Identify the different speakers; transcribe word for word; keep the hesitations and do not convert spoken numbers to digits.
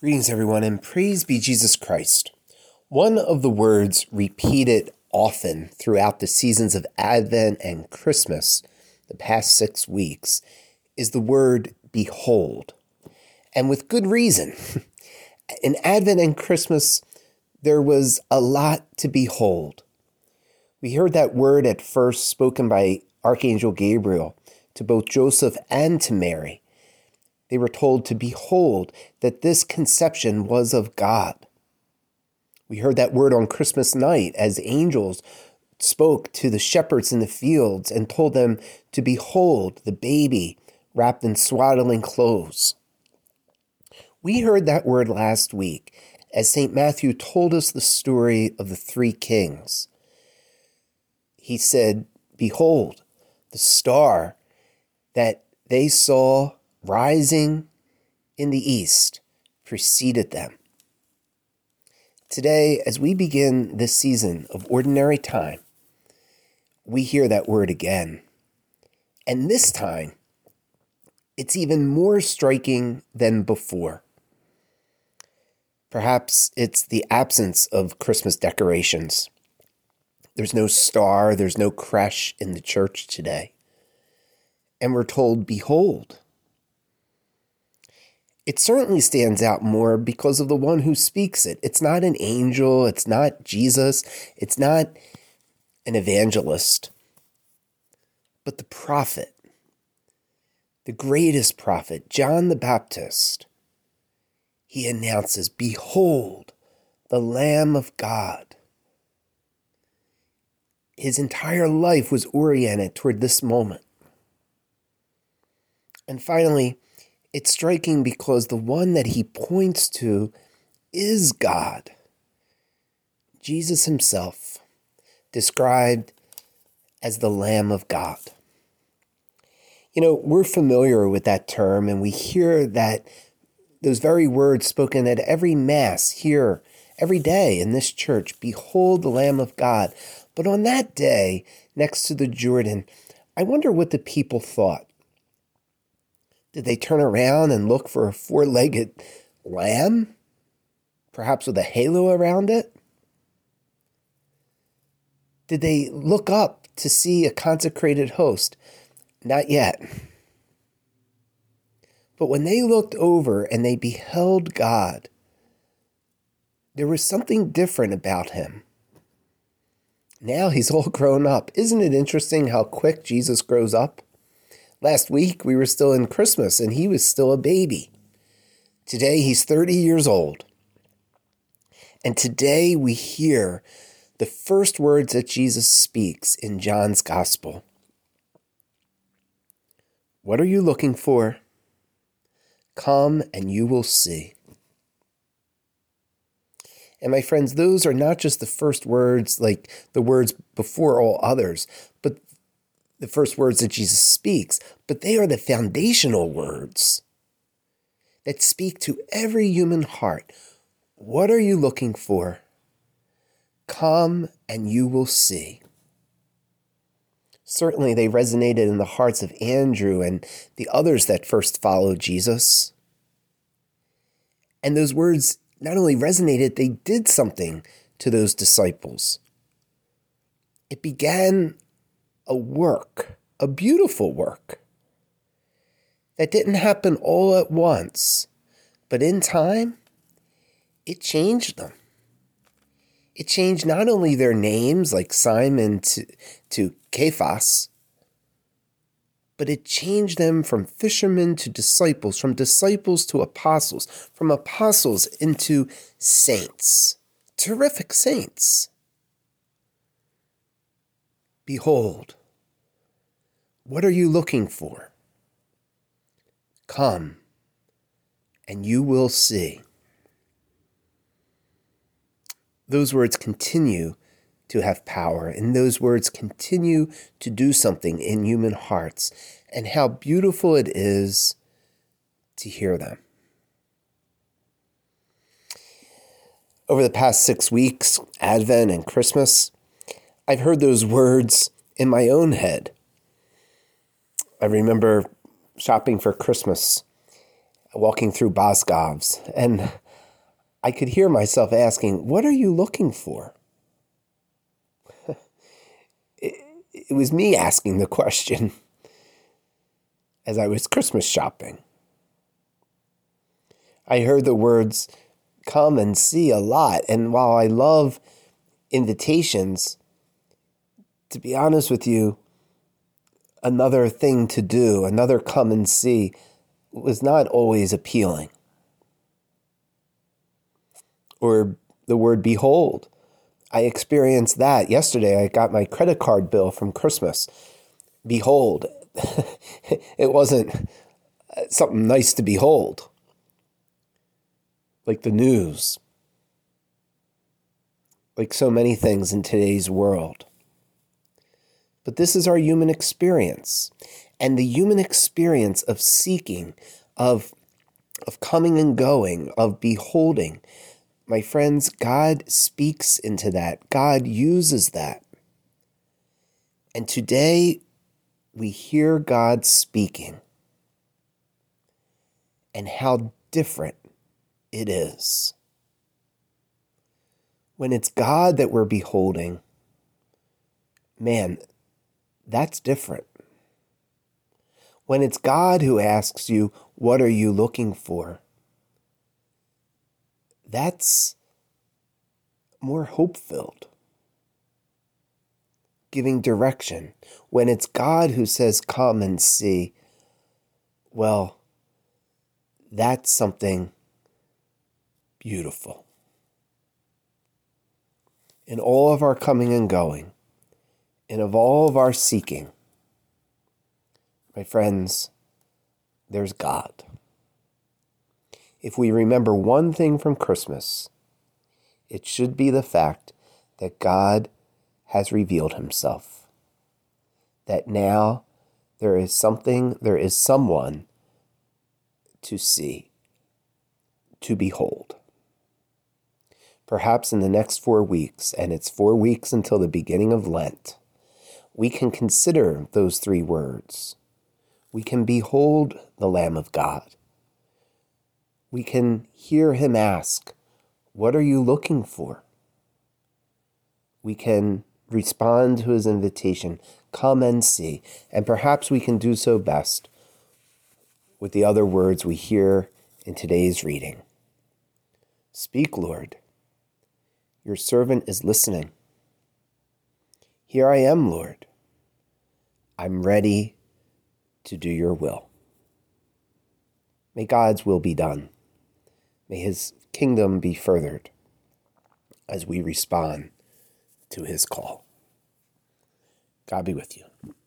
Speaker 1: Greetings, everyone, and praise be Jesus Christ. One of the words repeated often throughout the seasons of Advent and Christmas, the past six weeks, is the word behold. And with good reason. In Advent and Christmas, there was a lot to behold. We heard that word at first spoken by Archangel Gabriel to both Joseph and to Mary. They were told to behold that this conception was of God. We heard that word on Christmas night as angels spoke to the shepherds in the fields and told them to behold the baby wrapped in swaddling clothes. We heard that word last week as Saint Matthew told us the story of the three kings. He said, behold, the star that they saw rising in the east preceded them. Today, as we begin this season of ordinary time, we hear that word again. And this time, it's even more striking than before. Perhaps it's the absence of Christmas decorations. There's no star, there's no creche in the church today. And we're told, behold. It certainly stands out more because of the one who speaks it. It's not an angel. It's not Jesus. It's not an evangelist. But the prophet, the greatest prophet, John the Baptist, he announces, behold, the Lamb of God. His entire life was oriented toward this moment. And finally, it's striking because the one that he points to is God. Jesus himself, described as the Lamb of God. You know, we're familiar with that term, and we hear that those very words spoken at every Mass here, every day in this church, behold the Lamb of God. But on that day, next to the Jordan, I wonder what the people thought. Did they turn around and look for a four-legged lamb, perhaps with a halo around it? Did they look up to see a consecrated host? Not yet. But when they looked over and they beheld God, there was something different about him. Now he's all grown up. Isn't it interesting how quick Jesus grows up? Last week, we were still in Christmas, and he was still a baby. Today, he's thirty years old. And today, we hear the first words that Jesus speaks in John's Gospel. What are you looking for? Come and you will see. And my friends, those are not just the first words, like the words before all others, but the first words that Jesus speaks, but they are the foundational words that speak to every human heart. What are you looking for? Come and you will see. Certainly they resonated in the hearts of Andrew and the others that first followed Jesus. And those words not only resonated, they did something to those disciples. It began a work, a beautiful work, that didn't happen all at once, but in time, it changed them. It changed not only their names, like Simon to, to Cephas, but it changed them from fishermen to disciples, from disciples to apostles, from apostles into saints, terrific saints. Behold, what are you looking for? Come, and you will see. Those words continue to have power, and those words continue to do something in human hearts, and how beautiful it is to hear them. Over the past six weeks, Advent and Christmas, I've heard those words in my own head. I remember shopping for Christmas, walking through Boscov's, and I could hear myself asking, what are you looking for? it, it was me asking the question as I was Christmas shopping. I heard the words, come and see, a lot. And while I love invitations, to be honest with you, another thing to do, another come and see, was not always appealing. Or the word behold. I experienced that yesterday. I got my credit card bill from Christmas. Behold. It wasn't something nice to behold, like the news, like so many things in today's world. But this is our human experience. And the human experience of seeking, of, of coming and going, of beholding, my friends, God speaks into that. God uses that. And today we hear God speaking, and how different it is. When it's God that we're beholding, man, that's different. When it's God who asks you, what are you looking for? That's more hope-filled, giving direction. When it's God who says, come and see, well, that's something beautiful. In all of our coming and going, and of all of our seeking, my friends, there's God. If we remember one thing from Christmas, it should be the fact that God has revealed himself. That now there is something, there is someone to see, to behold. Perhaps in the next four weeks, and it's four weeks until the beginning of Lent, we can consider those three words. We can behold the Lamb of God. We can hear him ask, what are you looking for? We can respond to his invitation, come and see. And perhaps we can do so best with the other words we hear in today's reading. Speak, Lord. Your servant is listening. Here I am, Lord. I'm ready to do your will. May God's will be done. May his kingdom be furthered as we respond to his call. God be with you.